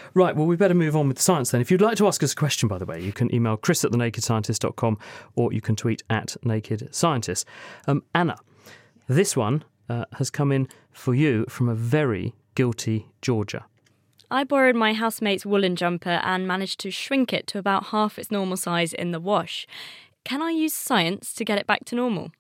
Right, well, we better move on with the science then. If you'd like to ask us a question, by the way, you can email chris@thenakedscientist.com or you can tweet @nakedscientist. Anna, this one has come in for you from a very guilty Georgia. I borrowed my housemate's woolen jumper and managed to shrink it to about half its normal size in the wash. Can I use science to get it back to normal?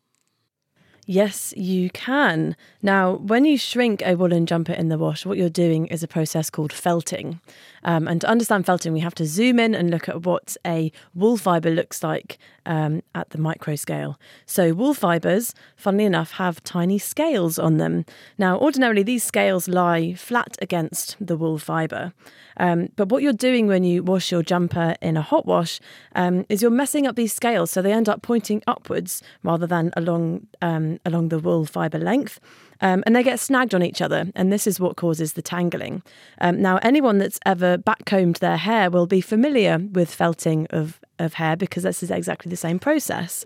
Yes, you can. Now, when you shrink a woolen jumper in the wash, what you're doing is a process called felting. And to understand felting, we have to zoom in and look at what a wool fibre looks like at the micro scale. So wool fibres, funnily enough, have tiny scales on them. Now, ordinarily, these scales lie flat against the wool fibre. But what you're doing when you wash your jumper in a hot wash is you're messing up these scales, so they end up pointing upwards rather than along the wool fibre length. And they get snagged on each other, and this is what causes the tangling. Now, anyone that's ever backcombed their hair will be familiar with felting of hair because this is exactly the same process.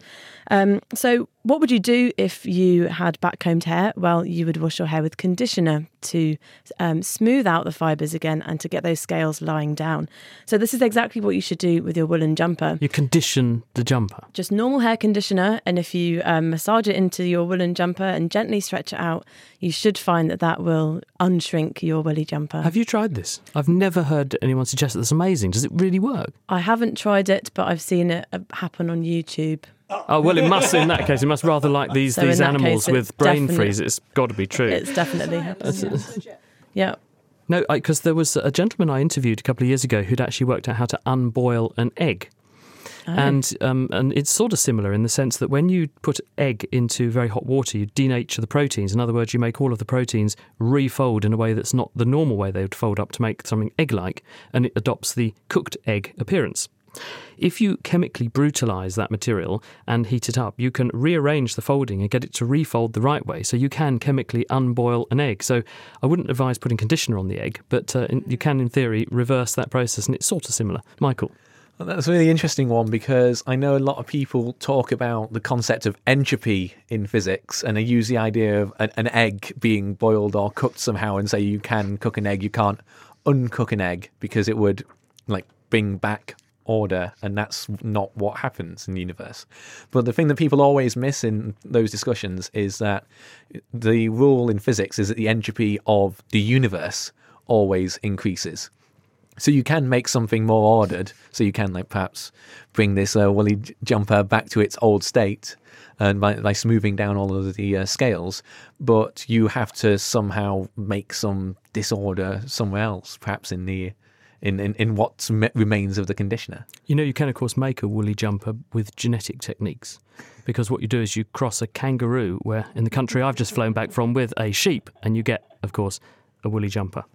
So what would you do if you had backcombed hair? Well, you would wash your hair with conditioner to smooth out the fibres again and to get those scales lying down. So this is exactly what you should do with your woolen jumper. You condition the jumper? Just normal hair conditioner, and if you massage it into your woolen jumper and gently stretch it out, you should find that will unshrink your woolly jumper. Have you tried this? I've never heard anyone suggest that. That's amazing. Does it really work? I haven't tried it, but I've seen it happen on YouTube. Oh, well, it must, in that case, it must rather like these animals with brain freeze. It's got to be true. It's definitely happening. Yeah. No, because there was a gentleman I interviewed a couple of years ago who'd actually worked out how to unboil an egg. Oh. And it's sort of similar in the sense that when you put egg into very hot water, you denature the proteins. In other words, you make all of the proteins refold in a way that's not the normal way they would fold up to make something egg-like, and it adopts the cooked egg appearance. If you chemically brutalise that material and heat it up, you can rearrange the folding and get it to refold the right way, so you can chemically unboil an egg. So I wouldn't advise putting conditioner on the egg, but you can, in theory, reverse that process, and it's sort of similar. Michael? Well, that's a really interesting one because I know a lot of people talk about the concept of entropy in physics, and they use the idea of an egg being boiled or cooked somehow and say you can cook an egg, you can't uncook an egg because it would bring back order, and that's not what happens in the universe. But the thing that people always miss in those discussions is that the rule in physics is that the entropy of the universe always increases. So you can make something more ordered, so you can perhaps bring this woolly jumper back to its old state and by smoothing down all of the scales, but you have to somehow make some disorder somewhere else, perhaps in what remains of the conditioner. You know, you can, of course, make a woolly jumper with genetic techniques, because what you do is you cross a kangaroo, where in the country I've just flown back from, with a sheep, and you get, of course, a woolly jumper.